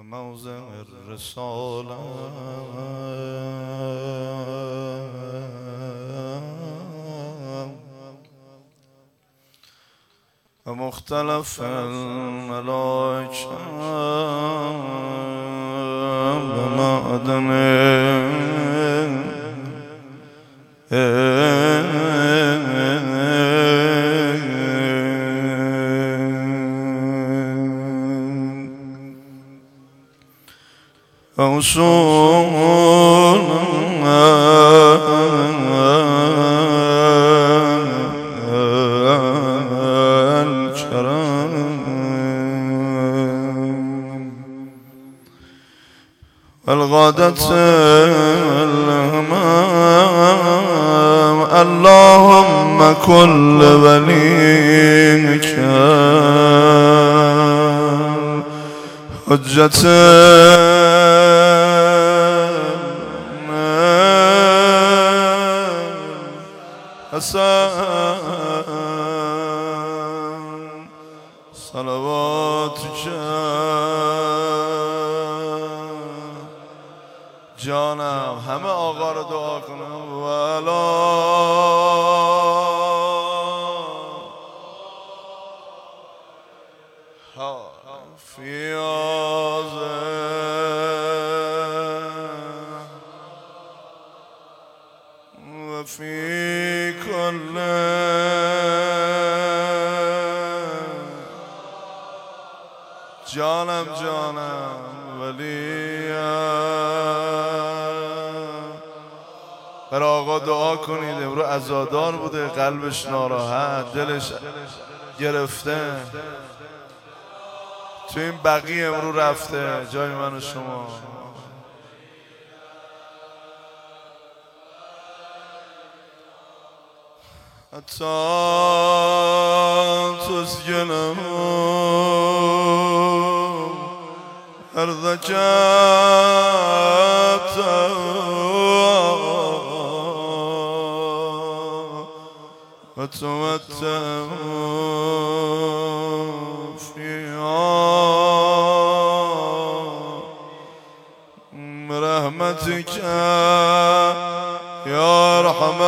موضع الرسالة ومختلف الملائكة ومعدن وصول الكرام والغادة الهمام اللهم كل وليك حجة حسن صلواتك جانم همه آقا رو دعا کنم ولا فیاض و فی کل جانم ولی برای آقا دعا کنید. امروز عزادار بوده، قلبش ناراحت، دلش گرفته، تو این بقی امروز رفته جای من و شما. حتی تسکنم أرضك وتمتع فيها برحمتك يا أرحم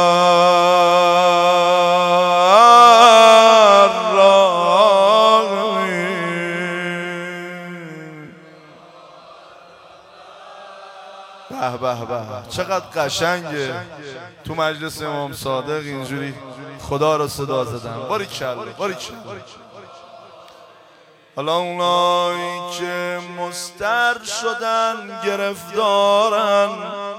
به چقدر قشنگه تو مجلس امام صادق اینجوری خدا رو صدا زدن. باریکلا. حالا اونایی که مستر شدن گرفتارن،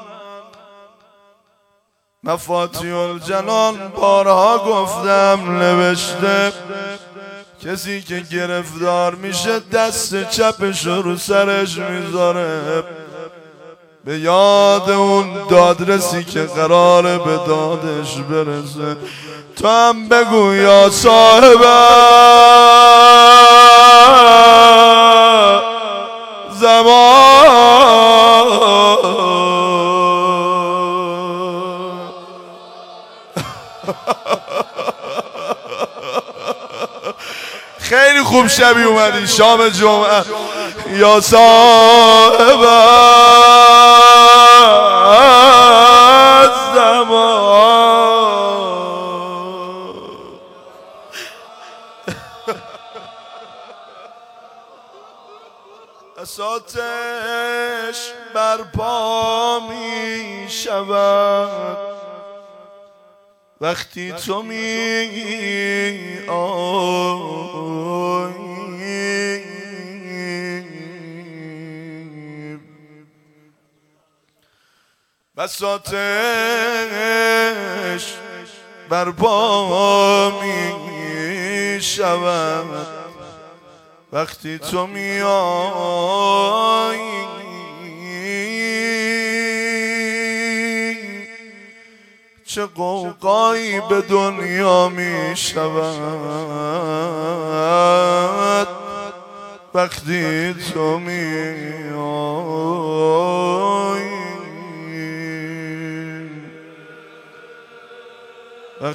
مفاتیح الجنان بارها گفتم نوشته کسی که گرفتار میشه دست چپش رو سرش میذاره به یاد اون دادرسی که قراره به دادش برسه. تو هم بگو یا صاحب زمان خیلی خوب شبی اومدی شام جمعه. یا صاحب اساتش برپا می شود وقتی تو می آیی. بساتش برپا می شود وقتی تو میایی. چه قوقایی به دنیا می شود وقتی تو میایی.